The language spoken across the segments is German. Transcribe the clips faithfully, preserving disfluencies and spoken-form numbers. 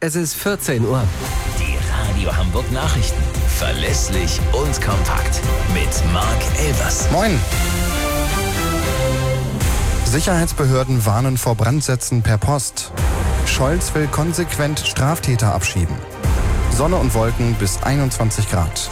Es ist vierzehn Uhr. Die Radio Hamburg Nachrichten. Verlässlich und kompakt. Mit Marc Elvers. Moin. Sicherheitsbehörden warnen vor Brandsätzen per Post. Scholz will konsequent Straftäter abschieben. Sonne und Wolken bis einundzwanzig Grad.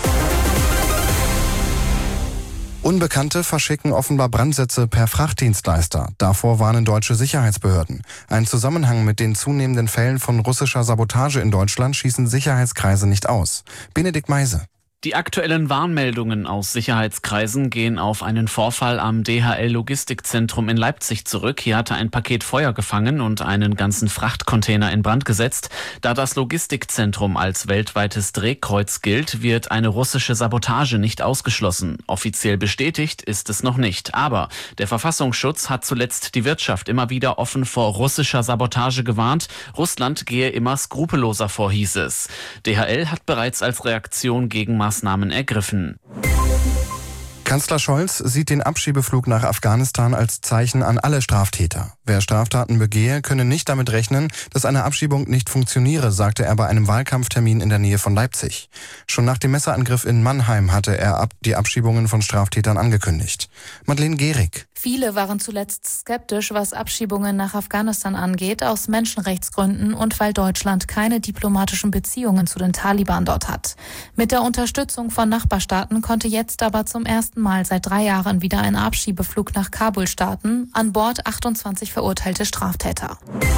Unbekannte verschicken offenbar Brandsätze per Frachtdienstleister. Davor warnen deutsche Sicherheitsbehörden. Ein Zusammenhang mit den zunehmenden Fällen von russischer Sabotage in Deutschland schießen Sicherheitskreise nicht aus. Benedikt Meise. Die aktuellen Warnmeldungen aus Sicherheitskreisen gehen auf einen Vorfall am D H L-Logistikzentrum in Leipzig zurück. Hier hatte ein Paket Feuer gefangen und einen ganzen Frachtcontainer in Brand gesetzt. Da das Logistikzentrum als weltweites Drehkreuz gilt, wird eine russische Sabotage nicht ausgeschlossen. Offiziell bestätigt ist es noch nicht. Aber der Verfassungsschutz hat zuletzt die Wirtschaft immer wieder offen vor russischer Sabotage gewarnt. Russland gehe immer skrupelloser vor, hieß es. D H L hat bereits als Reaktion gegen Maßnahmen ergriffen. Kanzler Scholz sieht den Abschiebeflug nach Afghanistan als Zeichen an alle Straftäter. Wer Straftaten begehe, könne nicht damit rechnen, dass eine Abschiebung nicht funktioniere, sagte er bei einem Wahlkampftermin in der Nähe von Leipzig. Schon nach dem Messerangriff in Mannheim hatte er ab die Abschiebungen von Straftätern angekündigt. Madeleine Gehrig. Viele waren zuletzt skeptisch, was Abschiebungen nach Afghanistan angeht, aus Menschenrechtsgründen und weil Deutschland keine diplomatischen Beziehungen zu den Taliban dort hat. Mit der Unterstützung von Nachbarstaaten konnte jetzt aber zum ersten Mal seit drei Jahren wieder ein Abschiebeflug nach Kabul starten, an Bord achtundzwanzig verurteilte Straftäter.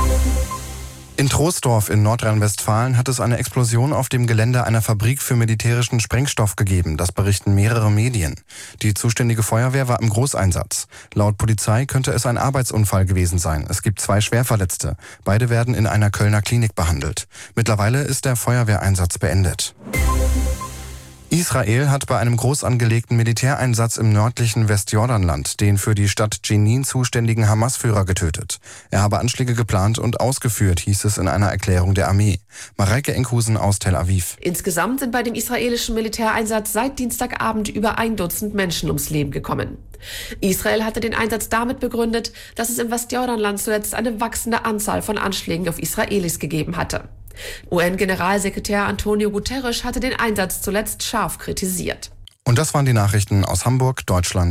In Troisdorf in Nordrhein-Westfalen hat es eine Explosion auf dem Gelände einer Fabrik für militärischen Sprengstoff gegeben. Das berichten mehrere Medien. Die zuständige Feuerwehr war im Großeinsatz. Laut Polizei könnte es ein Arbeitsunfall gewesen sein. Es gibt zwei Schwerverletzte. Beide werden in einer Kölner Klinik behandelt. Mittlerweile ist der Feuerwehreinsatz beendet. Israel hat bei einem groß angelegten Militäreinsatz im nördlichen Westjordanland den für die Stadt Jenin zuständigen Hamas-Führer getötet. Er habe Anschläge geplant und ausgeführt, hieß es in einer Erklärung der Armee. Mareike Enkhusen aus Tel Aviv. Insgesamt sind bei dem israelischen Militäreinsatz seit Dienstagabend über ein Dutzend Menschen ums Leben gekommen. Israel hatte den Einsatz damit begründet, dass es im Westjordanland zuletzt eine wachsende Anzahl von Anschlägen auf Israelis gegeben hatte. U N-Generalsekretär Antonio Guterres hatte den Einsatz zuletzt scharf kritisiert. Und das waren die Nachrichten aus Hamburg, Deutschland